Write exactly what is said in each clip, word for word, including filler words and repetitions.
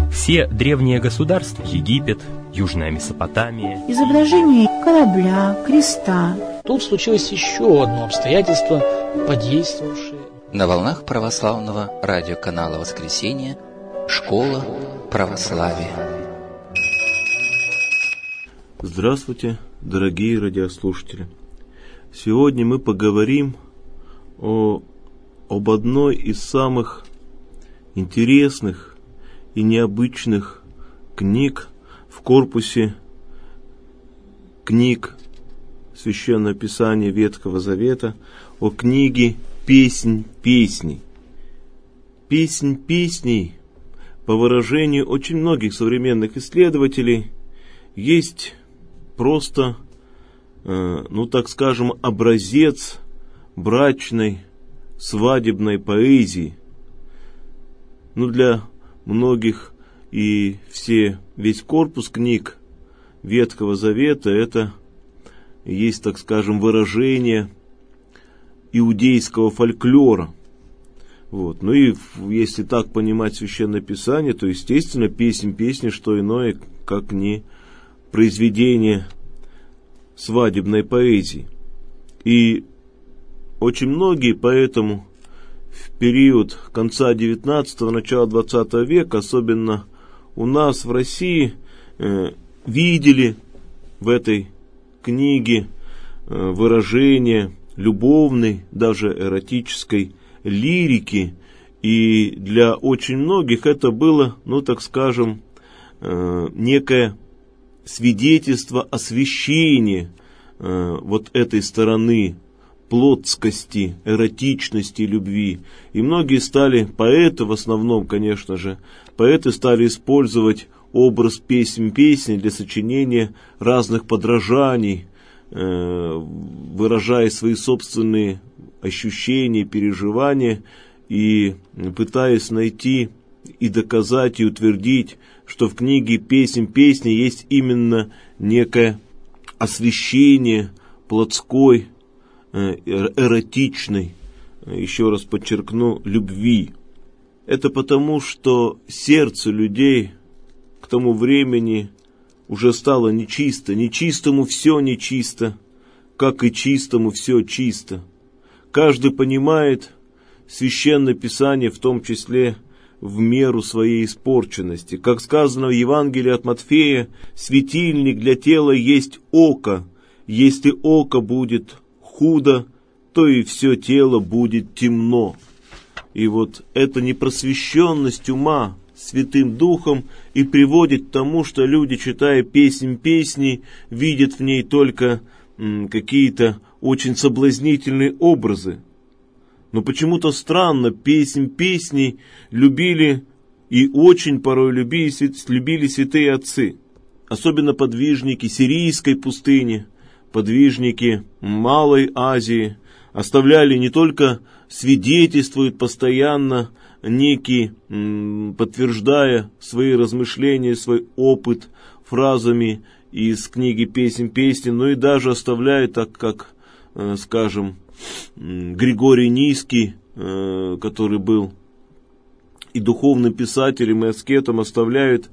Все древние государства, Египет, Южная Месопотамия, изображение корабля, креста. Тут случилось еще одно обстоятельство, подействовавшее. На волнах православного радиоканала «Воскресенье» Школа православия. Здравствуйте, дорогие радиослушатели! Сегодня мы поговорим о, об одной из самых интересных и необычных книг в корпусе книг Священного Писания Ветхого Завета, о книге «Песнь песней». «Песнь песней», по выражению очень многих современных исследователей, есть просто, э, ну так скажем, образец брачной, свадебной поэзии. Ну, для многих и все, весь корпус книг Ветхого Завета — это есть, так скажем, выражение иудейского фольклора. Вот. Ну и если так понимать Священное Писание, то, естественно, песнь песни, что иное, как не произведение свадебной поэзии. И очень многие поэтому в период конца девятнадцатого, начала двадцатого века, особенно у нас в России, э, видели в этой книге э, выражение любовной, даже эротической лирики. И для очень многих это было, ну так скажем, э, некое свидетельство освящения э, вот этой стороны плотскости, эротичности, любви. И многие стали, поэты в основном, конечно же, поэты стали использовать образ песнь песни для сочинения разных подражаний, э, выражая свои собственные ощущения, переживания и пытаясь найти и доказать, и утвердить, что в книге «Песнь песни» есть именно некое освящение плотской, эротичной, еще раз подчеркну, любви. Это потому, что сердце людей к тому времени уже стало нечисто, нечистому все нечисто, как и чистому все чисто. Каждый понимает Священное Писание, в том числе в меру своей испорченности. Как сказано в Евангелии от Матфея, светильник для тела есть око. Если око будет худо, то и все тело будет темно. И вот эта непросвещенность ума Святым Духом и приводит к тому, что люди, читая песнь песни, видят в ней только м, какие-то очень соблазнительные образы. Но почему-то странно, песнь песней любили и очень порой любили, любили святые отцы, особенно подвижники сирийской пустыни, подвижники Малой Азии, оставляли не только свидетельствуют постоянно некий, подтверждая свои размышления, свой опыт фразами из книги «Песнь песни», но и даже оставляют, так как, скажем, Григорий Низкий, который был и духовным писателем, и аскетом, оставляют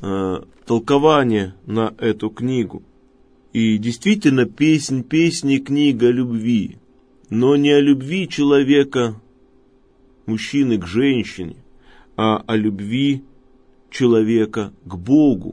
толкование на эту книгу. И действительно, «Песнь песни» — книга о любви, но не о любви человека, мужчины к женщине, а о любви человека к Богу.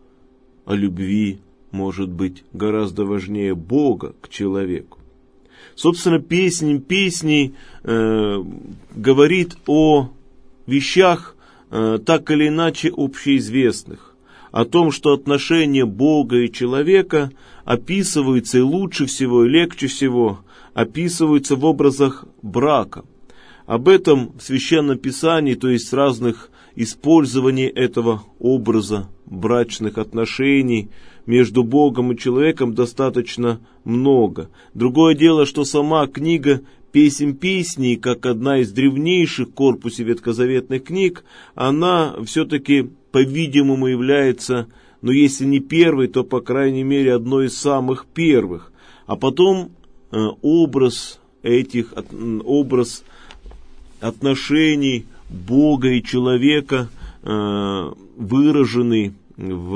О любви, может быть, гораздо важнее Бога к человеку. Собственно, «Песнь песней» э, говорит о вещах, э, так или иначе общеизвестных, о том, что отношения Бога и человека описываются и лучше всего, и легче всего описываются в образах брака. Об этом в Священном Писании, то есть разных использований этого образа брачных отношений между Богом и человеком, достаточно много. Другое дело, что сама книга «Песнь песней», как одна из древнейших в корпусе ветхозаветных книг, она все-таки, по-видимому, является, ну если не первой, то, по крайней мере, одной из самых первых. А потом э, образ этих, образ отношений Бога и человека э, выраженный в,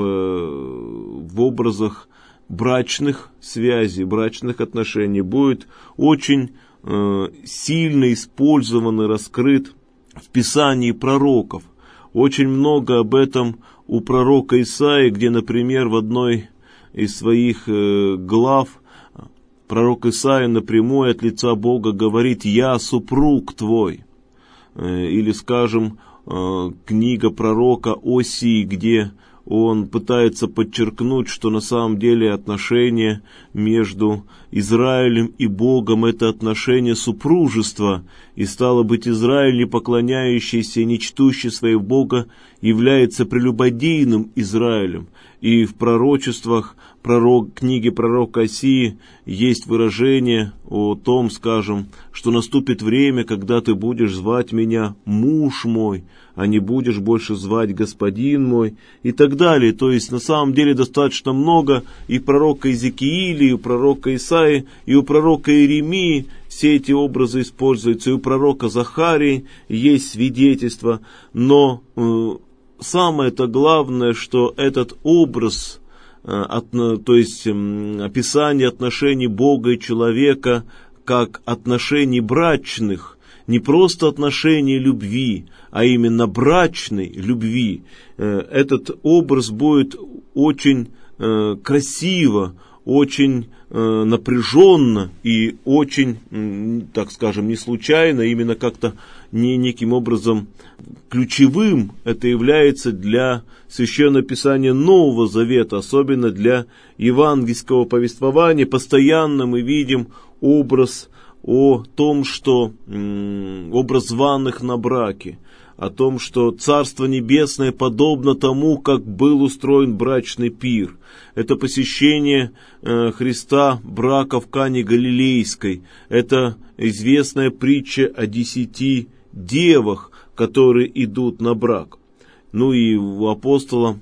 в образах брачных связей, брачных отношений, будет очень э, сильно использован и раскрыт в Писании пророков. Очень много об этом у пророка Исаии, где, например, в одной из своих э, глав пророк Исаия напрямую от лица Бога говорит: «Я супруг твой». Э, или, скажем, э, книга пророка Осии, где он пытается подчеркнуть, что на самом деле отношения между Израилем и Богом — это отношения супружества, и стало быть, Израиль, не поклоняющийся и не чтущий своего Бога, является прелюбодейным Израилем. И в пророчествах пророк, книги пророка Осии есть выражение о том, скажем, что наступит время, когда ты будешь звать меня муж мой, а не будешь больше звать господин мой, и так далее. То есть на самом деле достаточно много и пророка Иезекииля, и у пророка Исаии, и у пророка Иеремии все эти образы используются, и у пророка Захарии есть свидетельства, но э, самое-то главное, что этот образ, э, от, то есть э, описание отношений Бога и человека как отношений брачных, не просто отношений любви, а именно брачной любви, э, этот образ будет очень э, красиво, очень э, напряженно и очень, э, так скажем, не случайно, именно как-то не неким образом ключевым это является для Священного Писания Нового Завета, особенно для евангельского повествования. Постоянно мы видим образ о том, что м, образ званых на браке, о том, что Царство Небесное подобно тому, как был устроен брачный пир. Это посещение э, Христа брака в Кане Галилейской. Это известная притча о десяти девах, которые идут на брак. Ну и у апостола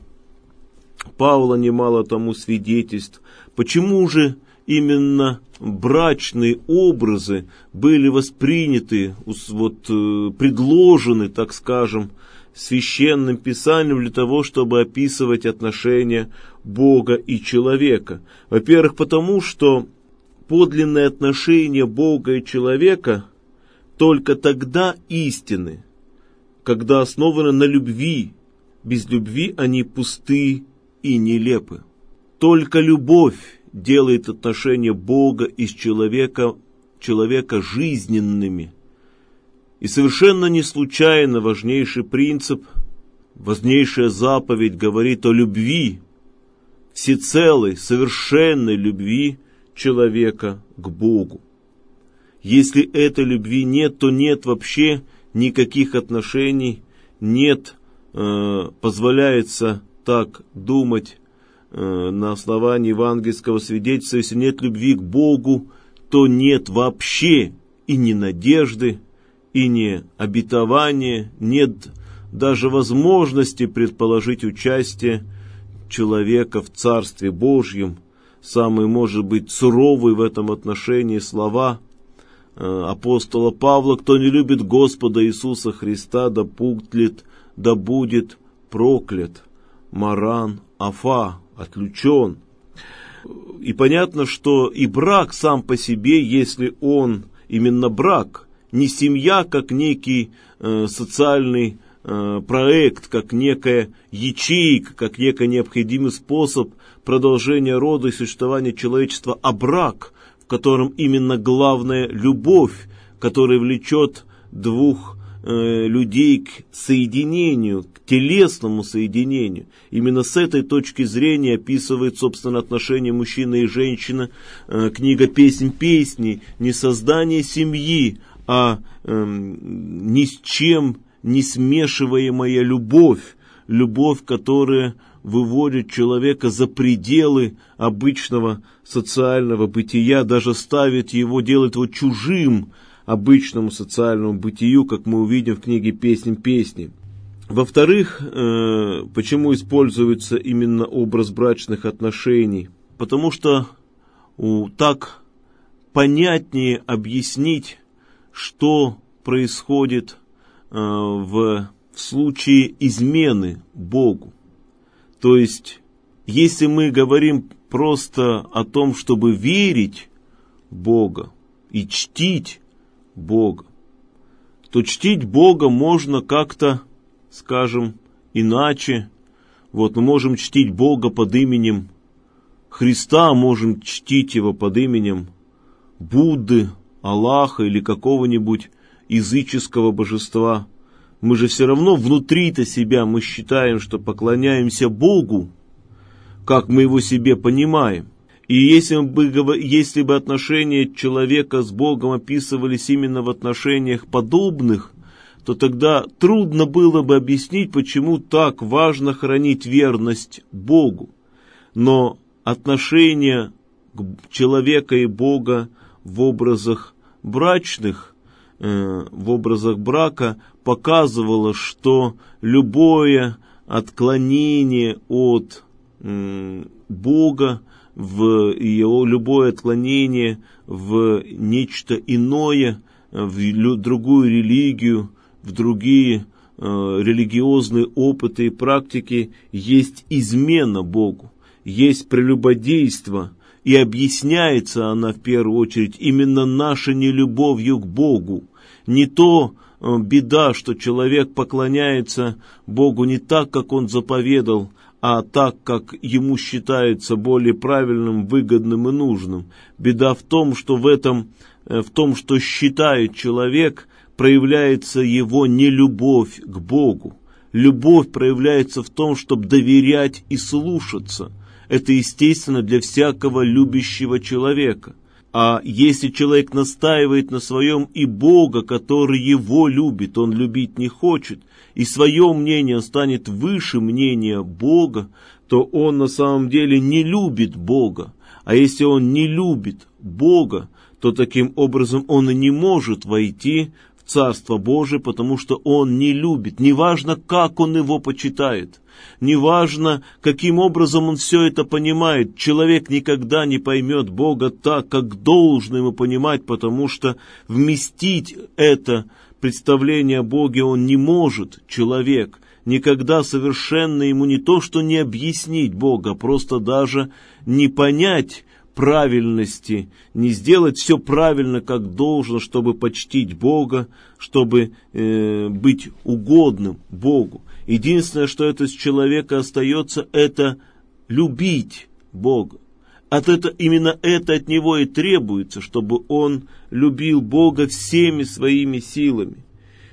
Павла немало тому свидетельств. Почему же именно брачные образы были восприняты, вот, предложены, так скажем, священным писанием для того, чтобы описывать отношения Бога и человека? Во-первых, потому что подлинные отношения Бога и человека только тогда истинны, когда основаны на любви. Без любви они пусты и нелепы. Только любовь делает отношения Бога и человека, человека жизненными. И совершенно не случайно важнейший принцип, важнейшая заповедь говорит о любви, всецелой, совершенной любви человека к Богу. Если этой любви нет, то нет вообще никаких отношений, нет, э, позволяется так думать, на основании евангельского свидетельства: если нет любви к Богу, то нет вообще и ни надежды, и ни обетования, нет даже возможности предположить участие человека в Царстве Божьем. Самые, может быть, суровые в этом отношении слова апостола Павла: кто не любит Господа Иисуса Христа, да путлит, да будет проклят. Маран Афа, отлучен. И понятно, что и брак сам по себе, если он именно брак, не семья как некий э, социальный э, проект, как некая ячейка, как некий необходимый способ продолжения рода и существования человечества, а брак, в котором именно главная любовь, которая влечет двух людей к соединению, к телесному соединению. Именно с этой точки зрения описывает, собственно, отношения мужчины и женщины книга «Песнь песней». Не создание семьи, а э, ни с чем не смешиваемая любовь. Любовь, которая выводит человека за пределы обычного социального бытия, даже ставит его, делает его чужим обычному социальному бытию, как мы увидим в книге «Песнь песни». Во-вторых, э, почему используется именно образ брачных отношений? Потому что у, так понятнее объяснить, что происходит э, в в случае измены Богу. То есть, если мы говорим просто о том, чтобы верить в Бога и чтить Бога, то чтить Бога можно как-то, скажем, иначе. Вот мы можем чтить Бога под именем Христа, можем чтить Его под именем Будды, Аллаха или какого-нибудь языческого божества. Мы же все равно внутри-то себя мы считаем, что поклоняемся Богу, как мы Его себе понимаем. И если бы, если бы отношения человека с Богом описывались именно в отношениях подобных, то тогда трудно было бы объяснить, почему так важно хранить верность Богу. Но отношения человека и Бога в образах брачных, э, в образах брака показывало, что любое отклонение от э, Бога, в его, любое отклонение в нечто иное, в другую религию, в другие э, религиозные опыты и практики, есть измена Богу, есть прелюбодейство, и объясняется она в первую очередь именно нашей нелюбовью к Богу. Не то э, беда, что человек поклоняется Богу не так, как он заповедал, а так, как ему считается более правильным, выгодным и нужным. Беда в том, что в этом, в том, что считает человек, проявляется его нелюбовь к Богу. Любовь проявляется в том, чтобы доверять и слушаться. Это естественно для всякого любящего человека. А если человек настаивает на своем и Бога, который его любит, он любить не хочет, и свое мнение станет выше мнения Бога, то он на самом деле не любит Бога. А если он не любит Бога, то таким образом он и не может войти в Царство Божие, потому что он не любит. Неважно, как он его почитает, неважно, каким образом он все это понимает, человек никогда не поймет Бога так, как должно ему понимать, потому что вместить это представление о Боге он не может, человек. Никогда совершенно ему не то, что не объяснить Бога, просто даже не понять правильности, не сделать все правильно, как должно, чтобы почтить Бога, чтобы э, быть угодным Богу. Единственное, что это с человека остается, это любить Бога. От это, именно это от него и требуется, чтобы он любил Бога всеми своими силами.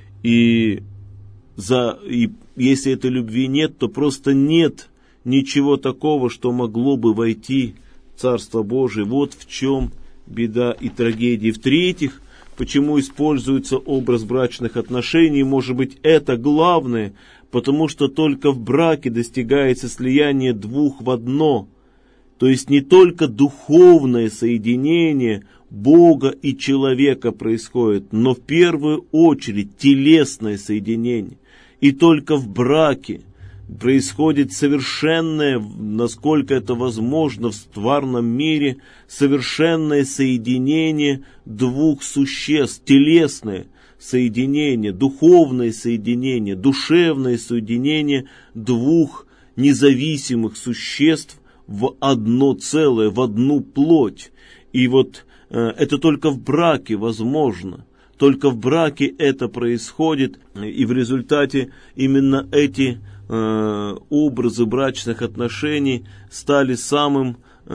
И, за, и если этой любви нет, то просто нет ничего такого, что могло бы войти в Царство Божие. Вот в чем беда и трагедия. В-третьих, почему используется образ брачных отношений, может быть, это главное, потому что только в браке достигается слияние двух в одно. То есть не только духовное соединение Бога и человека происходит, но в первую очередь телесное соединение. И только в браке происходит совершенное, насколько это возможно в тварном мире, совершенное соединение двух существ, телесное соединение, духовное соединение, душевное соединение двух независимых существ в одно целое, в одну плоть. И вот э, это только в браке возможно. Только в браке это происходит, и в результате именно эти э, образы брачных отношений стали самым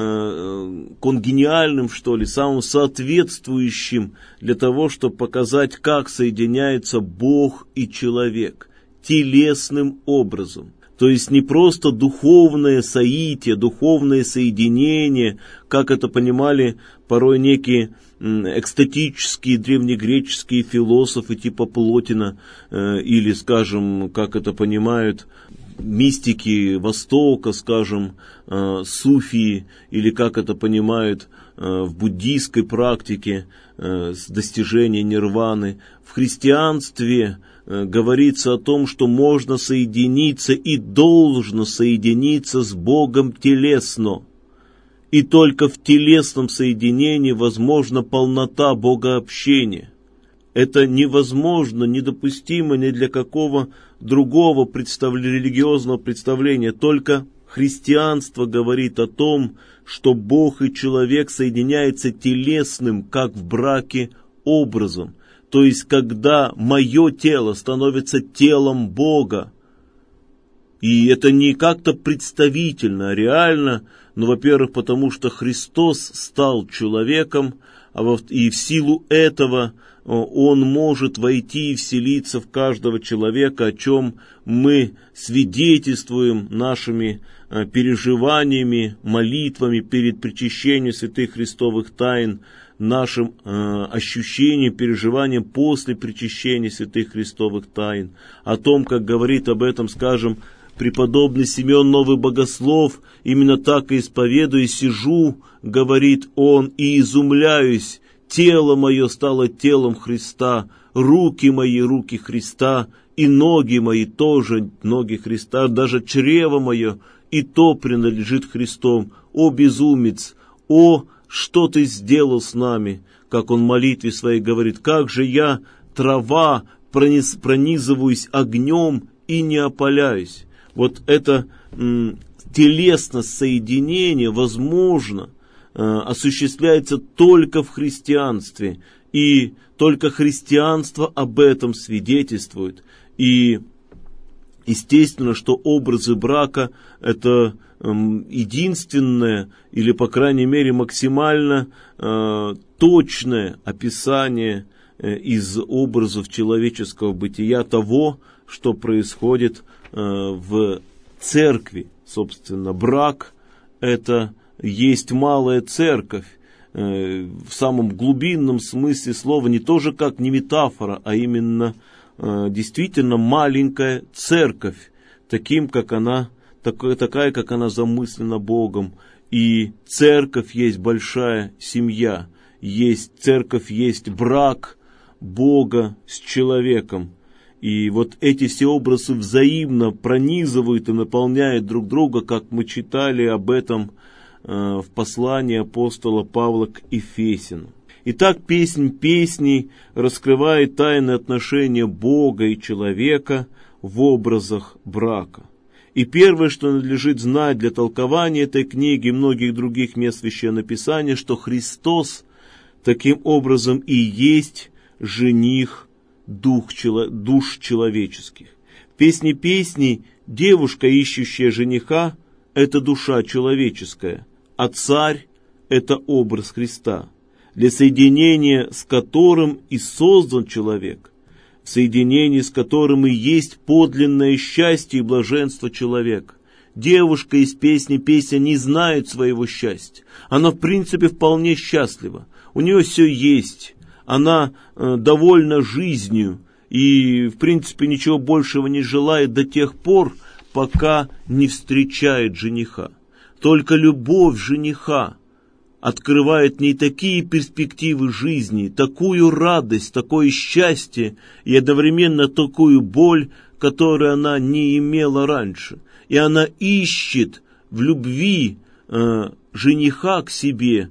э, конгениальным, что ли, самым соответствующим для того, чтобы показать, как соединяется Бог и человек телесным образом. То есть не просто духовное соитие, духовное соединение, как это понимали порой некие экстатические древнегреческие философы типа Плотина, э, или, скажем, как это понимают мистики Востока, скажем, э, суфии, или как это понимают э, в буддийской практике э, достижения нирваны. В христианстве э, говорится о том, что можно соединиться и должно соединиться с Богом телесно. И только в телесном соединении возможна полнота богообщения. Это невозможно, недопустимо ни для какого другого представ... религиозного представления. Только христианство говорит о том, что Бог и человек соединяются телесным, как в браке, образом. То есть, когда мое тело становится телом Бога, и это не как-то представительно, а реально, ну, во-первых, потому что Христос стал человеком, а во- и в силу этого Он может войти и вселиться в каждого человека, о чем мы свидетельствуем нашими э, переживаниями, молитвами перед причащением святых христовых тайн, нашим э, ощущением, переживанием после причащения святых христовых тайн, о том, как говорит об этом, скажем, преподобный Симеон Новый Богослов, именно так и исповедую, сижу, говорит он, и изумляюсь, тело мое стало телом Христа, руки мои руки Христа, и ноги мои тоже ноги Христа, даже чрево мое и то принадлежит Христу. О безумец, о, что ты сделал с нами, как он в молитве своей говорит, как же я, трава, прониз, пронизываюсь огнем и не опаляюсь. Вот это м, телесное соединение возможно, э, осуществляется только в христианстве, и только христианство об этом свидетельствует. И естественно, что образы брака – это э, единственное, или, по крайней мере, максимально э, точное описание э, из образов человеческого бытия того, что происходит в церкви. Собственно, брак – это есть малая церковь, в самом глубинном смысле слова, не тоже как не метафора, а именно действительно маленькая церковь, таким, как она, такая, такая, как она замыслена Богом. И церковь есть большая семья, есть церковь, есть брак Бога с человеком. И вот эти все образы взаимно пронизывают и наполняют друг друга, как мы читали об этом э, в послании апостола Павла к Ефесянам. Итак, песнь песней раскрывает тайны отношения Бога и человека в образах брака. И первое, что надлежит знать для толкования этой книги и многих других мест Священного Писания, что Христос таким образом и есть жених дух, душ человеческих. В песне песней девушка, ищущая жениха, это душа человеческая, а царь – это образ Христа, для соединения с которым и создан человек, в соединении с которым и есть подлинное счастье и блаженство человека. Девушка из песни песня не знает своего счастья. Она, в принципе, вполне счастлива. У нее все есть. Она э, довольна жизнью и, в принципе, ничего большего не желает до тех пор, пока не встречает жениха. Только любовь жениха открывает в ней такие перспективы жизни, такую радость, такое счастье и одновременно такую боль, которую она не имела раньше. И она ищет в любви э, жениха к себе.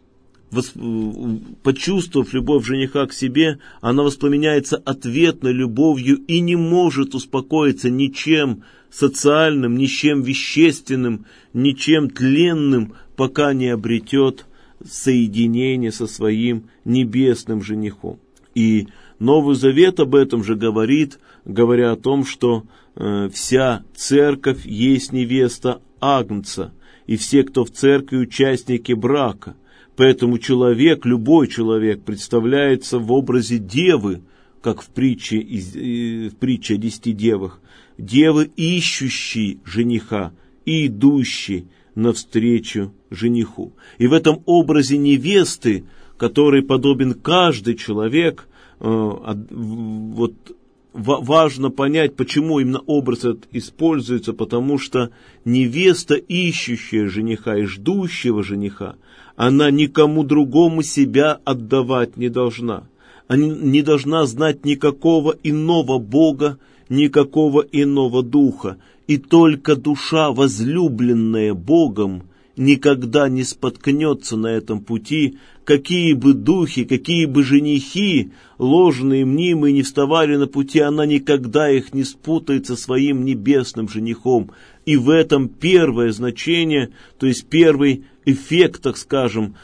Почувствовав любовь жениха к себе, она воспламеняется ответной любовью и не может успокоиться ничем социальным, ничем вещественным, ничем тленным, пока не обретет соединение со своим небесным женихом. И Новый Завет об этом же говорит, говоря о том, что э, вся церковь есть невеста Агнца, и все, кто в церкви, участники брака. Поэтому человек, любой человек, представляется в образе девы, как в притче, в притче о десяти девах. Девы, ищущие жениха и идущие навстречу жениху. И в этом образе невесты, который подобен каждый человек, вот важно понять, почему именно образ этот используется, потому что невеста, ищущая жениха и ждущего жениха, она никому другому себя отдавать не должна. Она не должна знать никакого иного Бога, никакого иного духа. И только душа, возлюбленная Богом, никогда не споткнется на этом пути, какие бы духи, какие бы женихи, ложные, мнимые, не вставали на пути, она никогда их не спутает со своим небесным женихом. И в этом первое значение, то есть первый эффект, так скажем,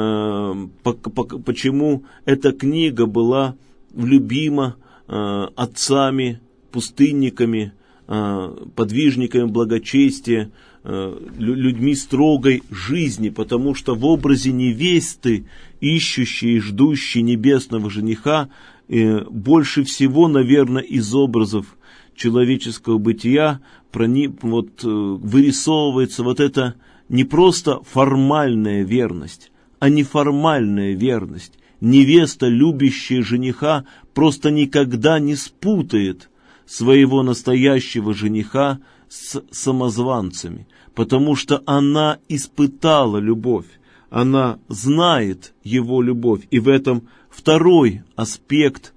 э, по, по, почему эта книга была любима э, отцами, пустынниками, э, подвижниками благочестия, э, людьми строгой жизни, потому что в образе невесты, ищущей и ждущей небесного жениха, э, больше всего, наверное, из образов человеческого бытия прони, вот, вырисовывается вот эта не просто формальная верность, а неформальная верность. Невеста, любящая жениха, просто никогда не спутает своего настоящего жениха с самозванцами, потому что она испытала любовь, она знает его любовь. И в этом второй аспект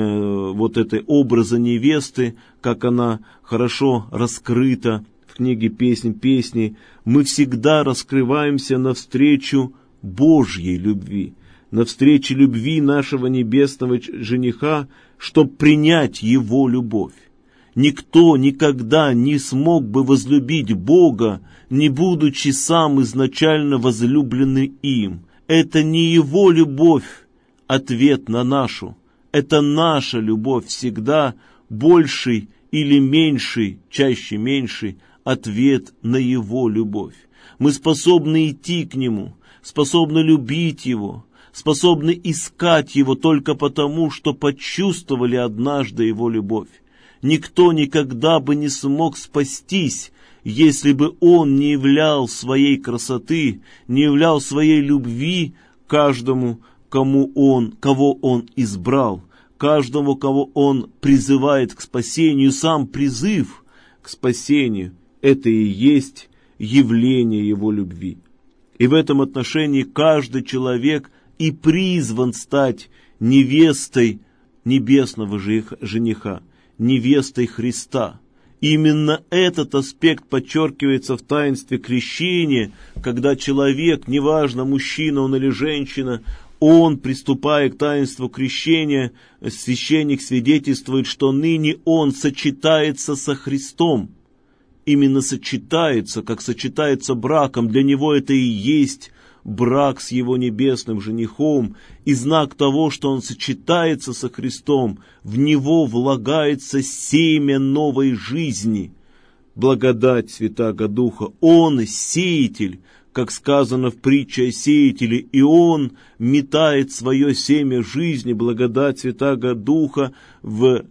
э, вот этой образа невесты, как она хорошо раскрыта в книге «Песнь песней». Мы всегда раскрываемся навстречу Божьей любви, навстречу любви нашего небесного жениха, чтобы принять его любовь. Никто никогда не смог бы возлюбить Бога, не будучи сам изначально возлюбленный им. Это не его любовь, ответ на нашу. Это наша любовь всегда больший или меньший, чаще меньший, ответ на его любовь. Мы способны идти к нему, способны любить его, способны искать его только потому, что почувствовали однажды его любовь. Никто никогда бы не смог спастись, если бы он не являл своей красоты, не являл своей любви каждому, кому он, кого он избрал, каждому, кого он призывает к спасению. Сам призыв к спасению – это и есть явление его любви. И в этом отношении каждый человек и призван стать невестой небесного жениха, невестой Христа. Именно этот аспект подчеркивается в таинстве крещения, когда человек, неважно, мужчина он или женщина, он, приступая к таинству крещения, священник свидетельствует, что ныне он сочетается со Христом. Именно сочетается, как сочетается браком. Для него это и есть брак с его небесным женихом, и знак того, что он сочетается со Христом, в него влагается семя новой жизни, благодать Святаго Духа. Он сеятель, как сказано в притче о сеятеле, и он метает свое семя жизни, благодать Святаго Духа, в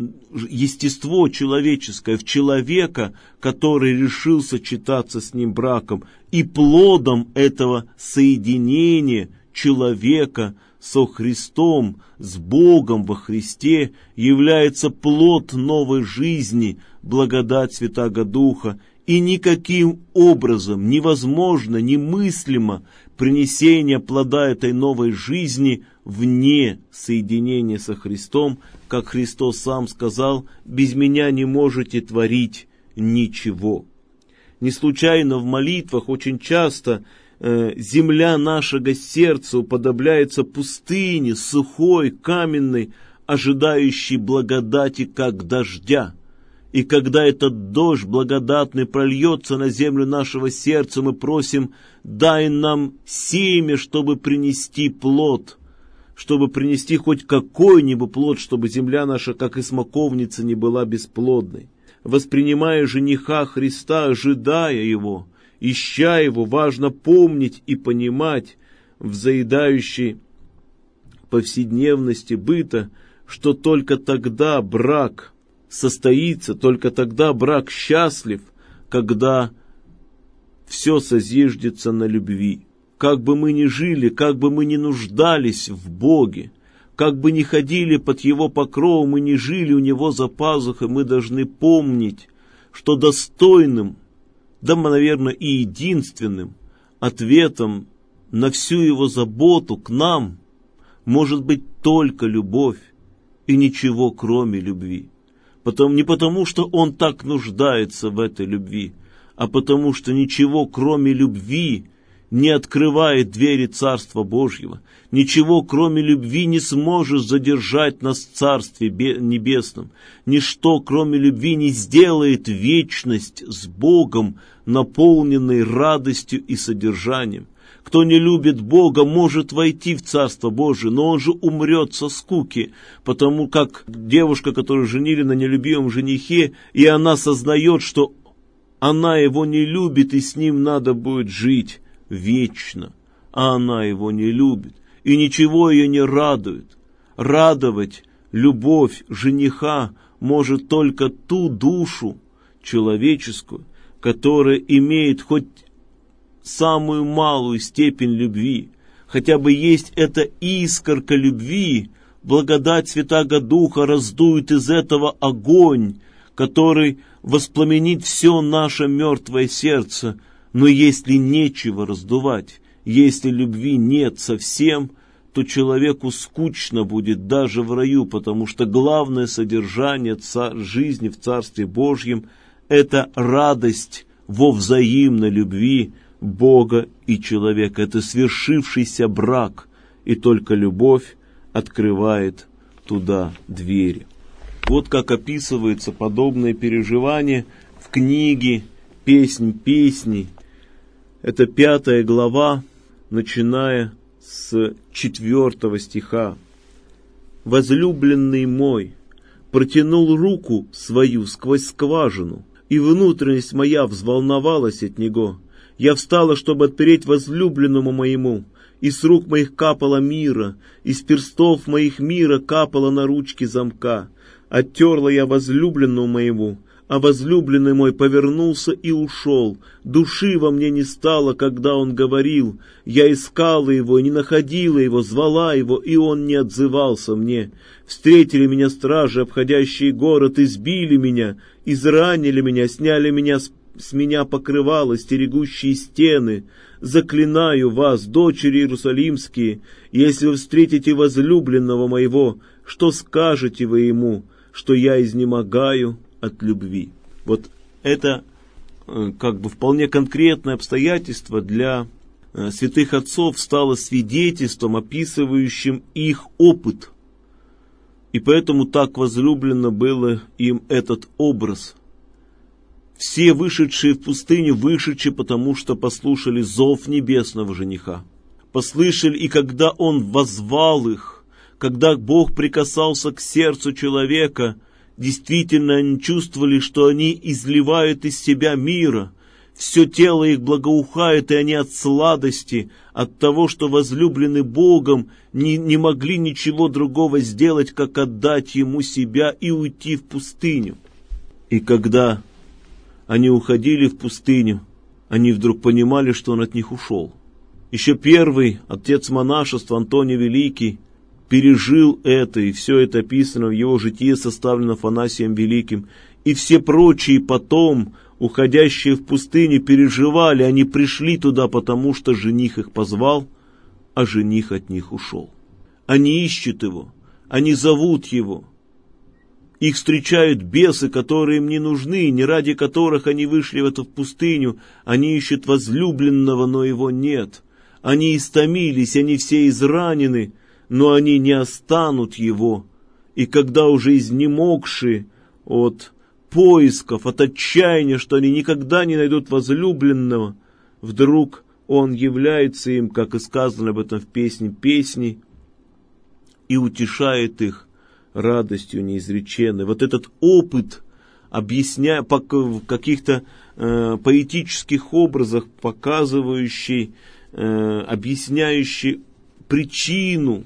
естество человеческое, в человека, который решил сочетаться с ним браком. И плодом этого соединения человека со Христом, с Богом во Христе, является плод новой жизни, благодать Святаго Духа. И никаким образом невозможно, немыслимо принесение плода этой новой жизни вне соединения со Христом, как Христос сам сказал: «Без меня не можете творить ничего». Не случайно в молитвах очень часто э, земля нашего сердца уподобляется пустыне, сухой, каменной, ожидающей благодати, как дождя. И когда этот дождь благодатный прольется на землю нашего сердца, мы просим: дай нам семя, чтобы принести плод, чтобы принести хоть какой-нибудь плод, чтобы земля наша, как и смоковница, не была бесплодной. Воспринимая жениха Христа, ожидая его, ища его, важно помнить и понимать в заедающей повседневности быта, что только тогда брак состоится, только тогда брак счастлив, когда все созиждется на любви. Как бы мы ни жили, как бы мы ни нуждались в Боге, как бы ни ходили под Его покровом, мы не жили у Него за пазухой, мы должны помнить, что достойным, да, наверное, и единственным ответом на всю Его заботу к нам может быть только любовь и ничего кроме любви. Потом, не потому, что Он так нуждается в этой любви, а потому что ничего, кроме любви, не открывает двери Царства Божьего. Ничего, кроме любви, не сможешь задержать нас в Царстве Небесном. Ничто, кроме любви, не сделает вечность с Богом, наполненной радостью и содержанием. Кто не любит Бога, может войти в Царство Божие, но он же умрет со скуки, потому как девушка, которую женили на нелюбимом женихе, и она сознает, что она его не любит, и с ним надо будет жить вечно, а она его не любит, и ничего ее не радует. Радовать любовь жениха может только ту душу человеческую, которая имеет хоть самую малую степень любви, хотя бы есть эта искорка любви, благодать Святаго Духа раздует из этого огонь, который воспламенит все наше мертвое сердце. Но если нечего раздувать, если любви нет совсем, то человеку скучно будет даже в раю, потому что главное содержание жизни в Царстве Божьем – это радость во взаимной любви Бога и человека. Это свершившийся брак, и только любовь открывает туда двери. Вот как описывается подобное переживание в книге «Песнь песней». Это пятая глава, начиная с четвертого стиха. «Возлюбленный мой протянул руку свою сквозь скважину, и внутренность моя взволновалась от него. Я встала, чтобы отпереть возлюбленному моему, и с рук моих капало мира, из перстов моих мира капало на ручки замка. Оттерла я возлюбленному моему, а возлюбленный мой повернулся и ушел. Души во мне не стало, когда он говорил. Я искала его, не находила его, звала его, и он не отзывался мне. Встретили меня стражи, обходящие город, избили меня, изранили меня, сняли меня с, с меня покрывало, стерегущие стены. Заклинаю вас, дочери иерусалимские, если вы встретите возлюбленного моего, что скажете вы ему, что я изнемогаю от любви?» Вот это э, как бы вполне конкретное обстоятельство для э, святых отцов стало свидетельством, описывающим их опыт. И поэтому так возлюблено было им этот образ. Все вышедшие в пустыню, вышедшие, потому что послушали зов небесного жениха. Послышали, и когда он воззвал их, когда Бог прикасался к сердцу человека, действительно они чувствовали, что они изливают из себя мира. Все тело их благоухает, и они от сладости, от того, что возлюблены Богом, не, не могли ничего другого сделать, как отдать Ему себя и уйти в пустыню. И когда они уходили в пустыню, они вдруг понимали, что Он от них ушел. Еще первый отец монашества Антоний Великий пережил это, и все это описано в его житии, составлено Афанасием Великим. И все прочие потом, уходящие в пустыню, переживали, они пришли туда, потому что жених их позвал, а жених от них ушел. Они ищут его, они зовут его. Их встречают бесы, которые им не нужны, не ради которых они вышли в эту пустыню. Они ищут возлюбленного, но его нет. Они истомились, они все изранены, но они не останут его. И когда уже изнемогшие от поисков, от отчаяния, что они никогда не найдут возлюбленного, вдруг он является им, как и сказано об этом в песне песней, и утешает их радостью неизреченной. Вот этот опыт, объясняя в каких-то э, поэтических образах, показывающий, э, объясняющий причину,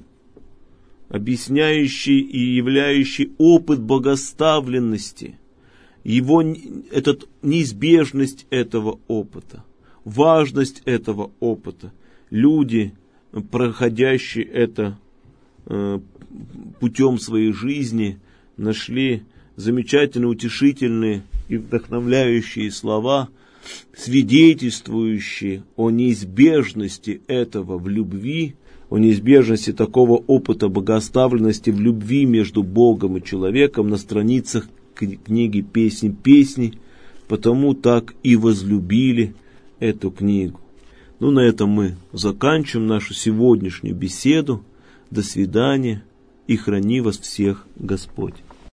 объясняющий и являющий опыт богоставленности, его, этот, неизбежность этого опыта, важность этого опыта. Люди, проходящие это э, путем своей жизни, нашли замечательно утешительные и вдохновляющие слова, свидетельствующие о неизбежности этого в любви, о неизбежности такого опыта богоставленности в любви между Богом и человеком на страницах книги «Песнь песней», потому так и возлюбили эту книгу. Ну, на этом мы заканчиваем нашу сегодняшнюю беседу. До свидания, и храни вас всех Господь.